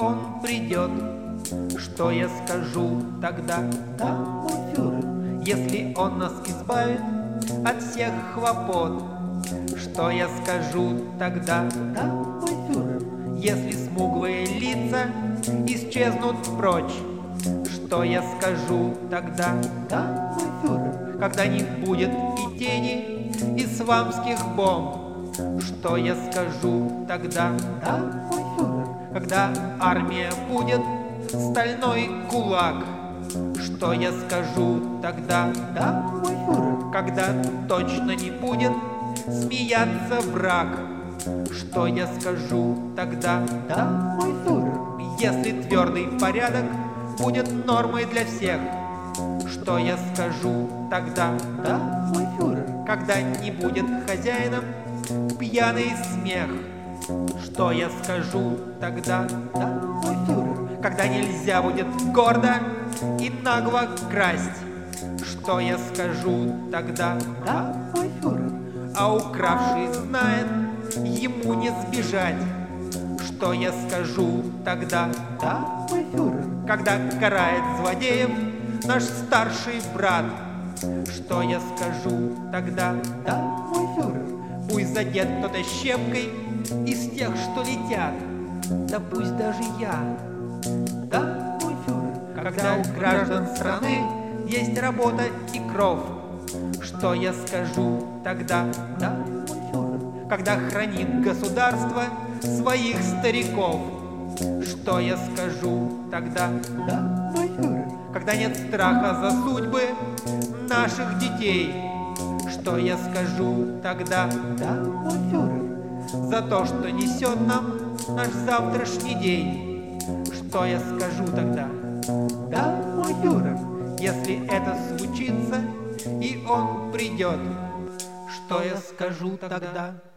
он придет, что я скажу тогда? Да, мой фюрер. Если он нас избавит от всех хлопот, что я скажу тогда? Да, мой фюрер. Если смуглые лица исчезнут прочь, что я скажу тогда? Да, мой фюрер. Когда не будет и тени исламских бомб, что я скажу тогда? Да, мой фюрер. Когда армия будет стальной кулак, что я скажу тогда? Да, мой фюрер. Когда точно не будет смеяться враг, что я скажу тогда? Да, мой фюрер. Если твердый порядок будет нормой для всех, что я скажу тогда? Да, мой фюрер. Когда не будет хозяином пьяный смех, что я скажу тогда? Да, мой фюрер. Когда нельзя будет гордо и нагло красть, что я скажу тогда? Да, мой фюрер. А укравший знает, ему не сбежать, что я скажу тогда? Да, мой фюрер. Когда карает злодеев наш старший брат, что я скажу тогда? Да, мой фюрер. Пусть задет кто-то щепкой из тех, что летят, да пусть даже я. Да, мой фюрер. Когда у граждан страны есть работа и кров, что я скажу тогда? Да, мой фюрер. Когда хранит государство своих стариков, что я скажу тогда? Да, мой фюрер. Когда нет страха за судьбы наших детей, что я скажу тогда? Да, мой фюрер. За то, что несет нам наш завтрашний день, что я скажу тогда? Да, мой фюрер. Если это случится и он придет, что я скажу тогда?